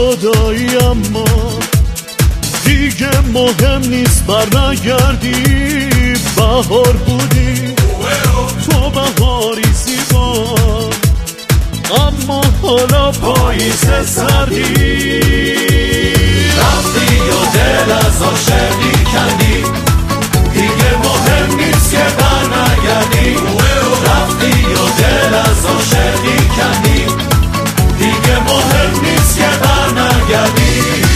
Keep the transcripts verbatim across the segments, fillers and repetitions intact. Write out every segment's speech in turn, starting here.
جدایی اما دیگه مهم نیست برنگردی. بهار بودی تو بهاری زیبا، اما حالا پاییز سردی. رفتی و دل از عاشقی کندی، دیگه مهم نیست که برنگردی. رفتی و دل از عاشقی کندی، دیگه مهم نیست که برنگردی.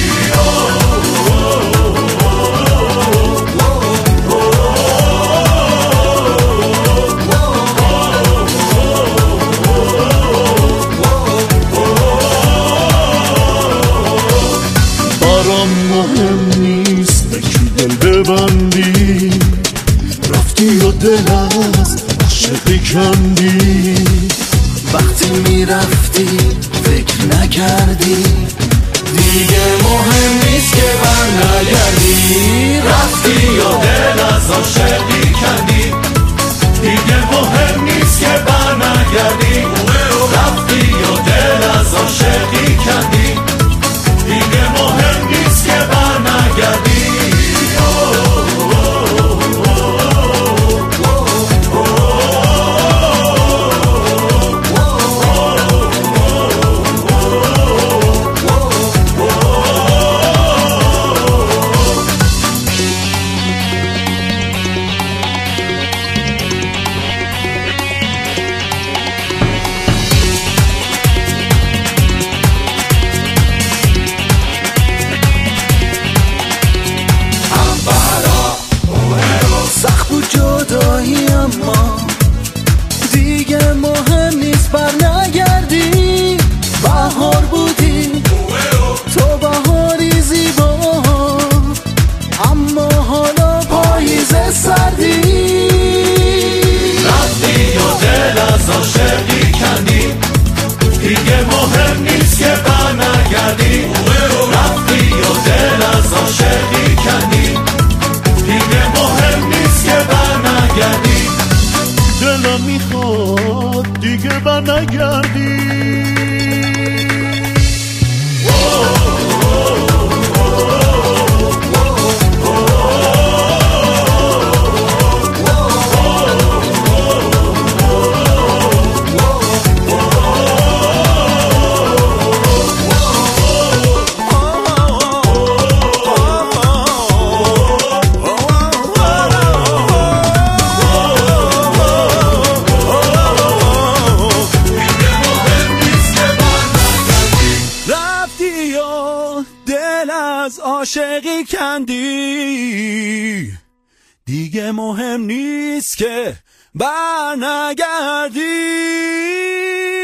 برام مهم نیست به کی دل ببندی، رفتی و دل از عاشقی کندی. وقتی میرفتی فکر نکردی، دیگه مهم نیست که برنگردی. رفتی و دل از عاشقی کندی، دیگه مهم نیست که برنگردی. رفتی و دل از عاشقی کندی، دیگه مهم نیست که برنگردی. سخت بود جدایی اما دیگه مهم نیست برنگردی. بهار بودی تو بهاری زیبا، اما حالا پاییز سردی. رفتی و دل از عاشقی کندی، دیگه مهم نیست که برنگردی. رفتی و دل از عاشقی کندی، دیگه مهم نیست که برنگردی. دلم میخواد دیگه برنگردی. دل از عاشقی کندی، دیگه مهم نیست که برنگردی.